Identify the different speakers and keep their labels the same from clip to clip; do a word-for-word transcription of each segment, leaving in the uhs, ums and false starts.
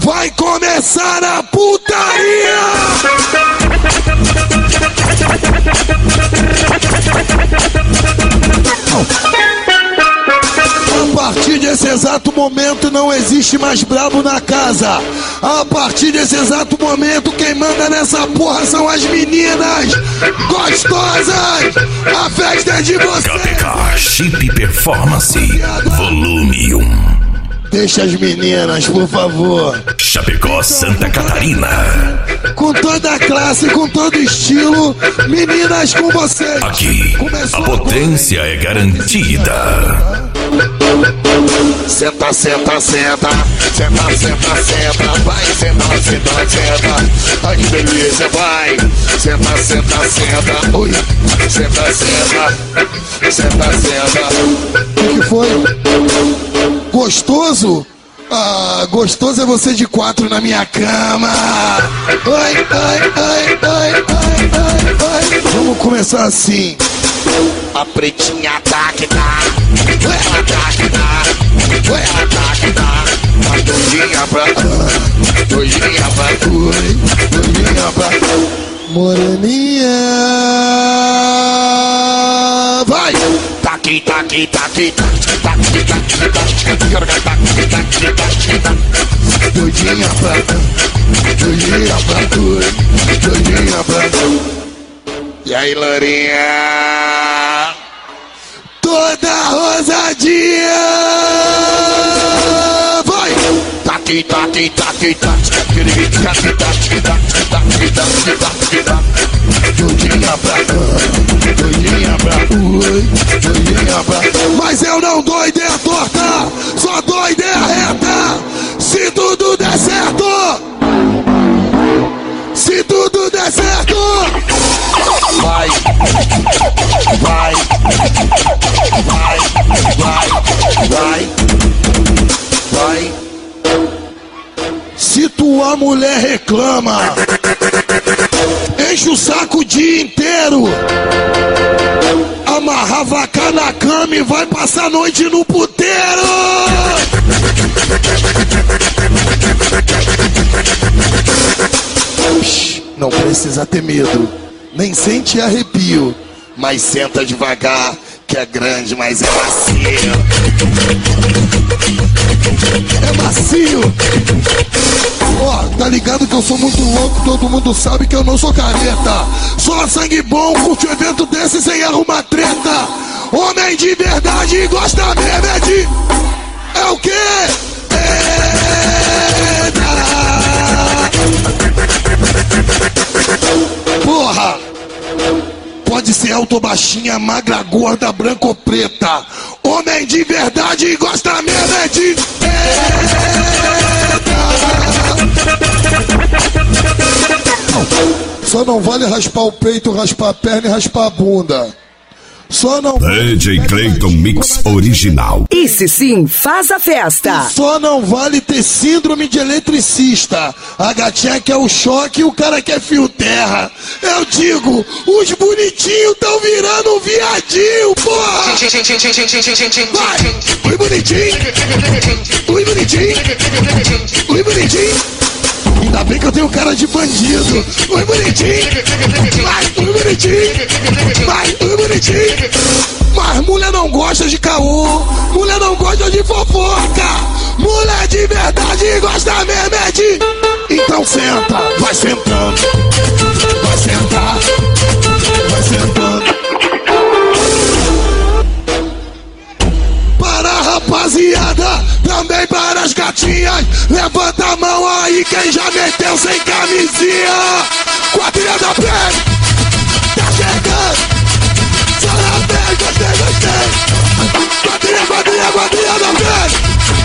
Speaker 1: Vai começar a putaria! A partir desse exato momento não existe mais brabo na casa. A partir desse exato momento quem manda nessa porra são as meninas gostosas. A festa é de vocês.
Speaker 2: K T K Chip Performance Volume um.
Speaker 1: Deixa as meninas, por favor.
Speaker 2: Chapecó, Santa Catarina.
Speaker 1: Com toda a classe, com todo estilo, meninas com vocês.
Speaker 2: Aqui, a potência é garantida.
Speaker 1: Senta, senta, senta. Senta, senta, senta. Vai, senta, senta, senta. Ai, que delícia, vai. Senta, senta, senta. Ui, senta, senta. Senta, senta. O que foi? Gostoso? Ah, gostoso é você de quatro na minha cama. Ai, ai, ai, ai, ai, ai, ai. Vamos começar assim. A pretinha tá que tá. Ela tá que tá. Ela tá que tá. Uma doidinha pra. Doidinha pra. Oi, doidinha pra. Moreninha. Vai! Taqui, taqui, taqui, taqui, taqui, taqui, taqui, taqui, taqui, taqui. Doidinha pra. Doidinha pra. Doidinha pra. E aí, Lourinha? Toda rosadinha! Vai! Taqui, taqui, taqui, taqui, taqui, taqui, taqui, taqui, taqui, taqui, taqui. Doidinha pra, doidinha pra, ui, doidinha pra. Mas eu não dou ideia torta, só dou ideia reta. Se tudo der certo, se tudo der certo, vai, vai, vai, vai, vai, vai. Se tua mulher reclama, enche o saco o dia inteiro, amarra a vaca na cama e vai passar a noite no puteiro. Psh, não precisa ter medo, nem sente arrepio, mas senta devagar, que é grande, mas é macio. É macio. Ó, oh, tá ligado que eu sou muito louco, todo mundo sabe que eu não sou careta. Só sangue bom, curte um evento desse sem arrumar treta. Homem de verdade gosta mesmo é de... É o quê? Eita! Porra! Pode ser alto ou baixinha, magra, gorda, branca ou preta. Homem de verdade gosta mesmo é de... Só não vale raspar o peito, raspar a perna e raspar a bunda. Só não...
Speaker 2: D J Clayton Mix Original.
Speaker 3: Esse sim faz a festa.
Speaker 1: Só não vale ter síndrome de eletricista. A gatinha quer o choque e o cara quer fio terra. Eu digo, os bonitinhos tão virando um viadinho, porra. Vai, oi bonitinho. Oi bonitinho. Oi bonitinho. Ainda bem que eu tenho cara de bandido. Oi bonitinho. Vai, oi bonitinho. Vai, oi bonitinho. Mas mulher não gosta de caô, mulher não gosta de fofoca. Mulher de verdade gosta mesmo é de... Então senta, vai sentando. Vai sentar, vai sentando. Para a rapaziada, também para as gatinhas. Levanta a mão aí quem já meteu sem camisinha. Quadrilha da pele, tá chegando. Só na pele, gostei, gostei. Quadrilha, quadrilha, quadrilha da pele.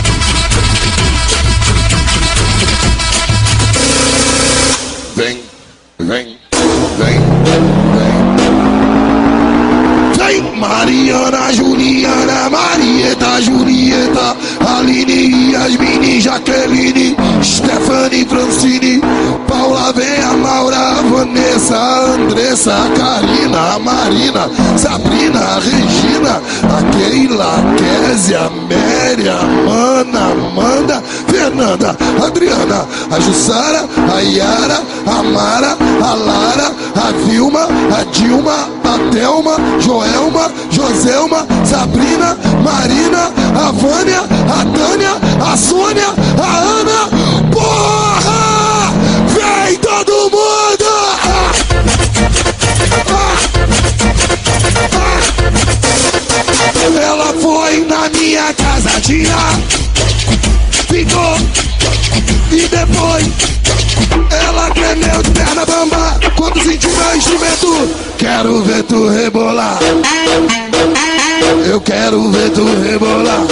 Speaker 1: Vem, vem, vem, vem. Vem, Mariana, Juliana, Marieta, Julieta, Aline, Yasmine, Jaqueline, Stephanie, Francine, Paula, vem a Maura, Vanessa, Andressa, a Karina, a Marina, Sabrina, a Regina, a Keila, a Kézia, a Mary, a Mana, Amanda, Fernanda. Fernanda, a Adriana, a Jussara, a Yara, a Mara, a Lara, a Vilma, a Dilma, a Thelma, Joelma, Joselma, Sabrina, Marina, a Vânia, a Tânia, a Sônia, a Ana. Porra! Vem todo mundo! Ah! Ah! Ah! Ela foi na minha casadinha, ficou e depois ela tremeu de perna bamba quando sentiu meu instrumento. Quero ver tu rebolar, eu quero ver tu rebolar.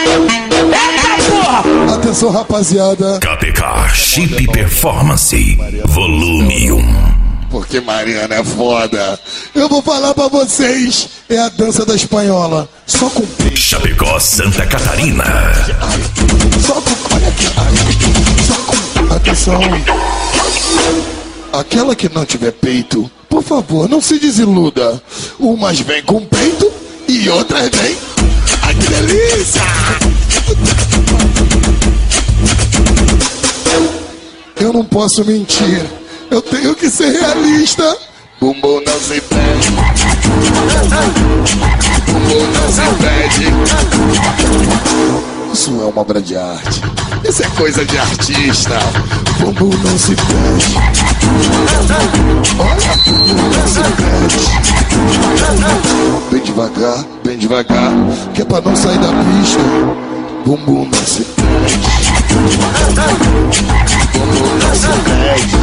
Speaker 1: Atenção, rapaziada.
Speaker 2: K P K Chip Performance Volume um.
Speaker 1: Porque Mariana é foda. Eu vou falar pra vocês. É a dança da espanhola. Só com peito.
Speaker 2: Chapecó, Santa Catarina.
Speaker 1: Ai, só com... Olha aqui. Ai, só com... Atenção. Aquela que não tiver peito, por favor, não se desiluda. Umas vêm com peito e outras vêm... Ai, que delícia! Eu não posso mentir. Eu tenho que ser realista. Bumbum não se pede. Bumbum não se pede. Isso é uma obra de arte. Isso é coisa de artista. Bumbum não se pede. Olha, bumbum não se pede. Bem devagar, bem devagar, que é pra não sair da pista. Bumbum não se pede. Bumbum não se pede.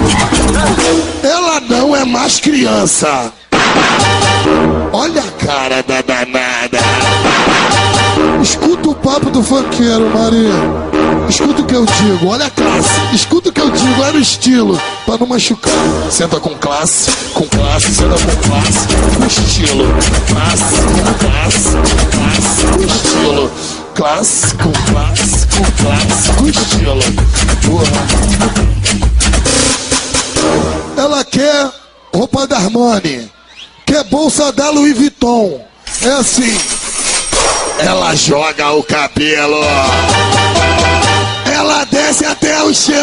Speaker 1: Ela não é mais criança. Olha a cara da danada. Escuta o papo do funkeiro, Maria. Escuta o que eu digo, olha a classe. Escuta o que eu digo, olha o estilo. Pra não machucar. Senta com classe, com classe, senta com classe, com estilo. Classe, com classe, com classe, com estilo. Classe, com classe, com classe, com estilo. Porra. Ela quer roupa da Armani, quer bolsa da Louis Vuitton. É assim. Ela joga o cabelo, ela desce até o chão,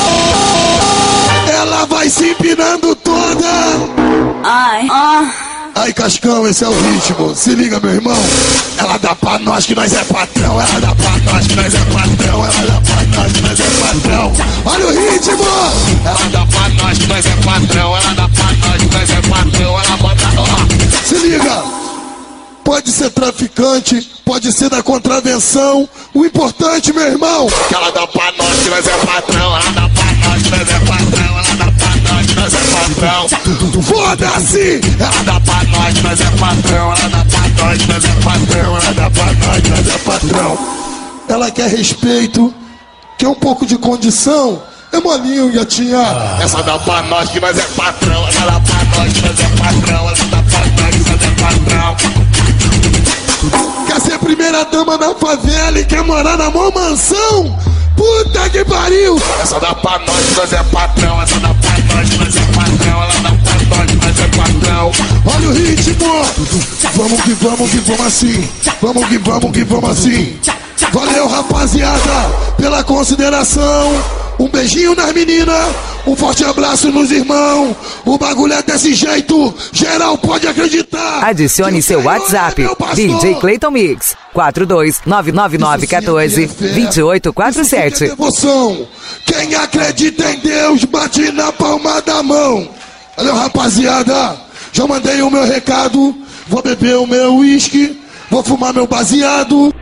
Speaker 1: ela vai se empinando toda. Ai, ah. Ai, Cascão, esse é o ritmo. Se liga, meu irmão. Ela dá pra nós que nós é patrão. Ela dá pra nós que nós é patrão. Ela dá pra nós que nós é patrão. Olha o ritmo. Ela dá pra nós que nós é patrão. Ela dá pra nós que nós é patrão. Ela bota... Ó. Se liga. Pode ser traficante, pode ser da contravenção. O importante, meu irmão, que ela dá pra nós que nós é patrão. Ela dá pra nós que nós é patrão. Ela dá pra nós que nós é patrão. Foda-se! Ela dá pra nós que nós é patrão. Ela dá pra nós que nós é patrão. Ela dá pra nós que nós é patrão. Ela quer respeito, quer um pouco de condição. É molinho, gatinha. Essa dá pra nós que nós é patrão. Essa dá pra nós que nós é patrão. Essa dá pra nós que nós é patrão. Quer ser primeira dama na favela e quer morar na mó mansão? Puta que pariu! Essa dá pra nós que nós é patrão. Essa dá pra nós que nós é patrão. Ela dá pra nós que nós é patrão. Olha o ritmo! Vamos que vamos que vamos assim. Vamos que vamos que vamos assim. Valeu, rapaziada, pela consideração. Um beijinho nas meninas, um forte abraço nos irmãos. O bagulho é desse jeito, geral pode acreditar.
Speaker 3: Adicione seu WhatsApp, é D J Clayton Mix, quatro dois nove nove nove um quatro dois oito quatro sete.
Speaker 1: Devoção. Quem acredita em Deus, bate na palma da mão. Valeu, rapaziada, já mandei o meu recado. Vou beber o meu uísque, vou fumar meu baseado.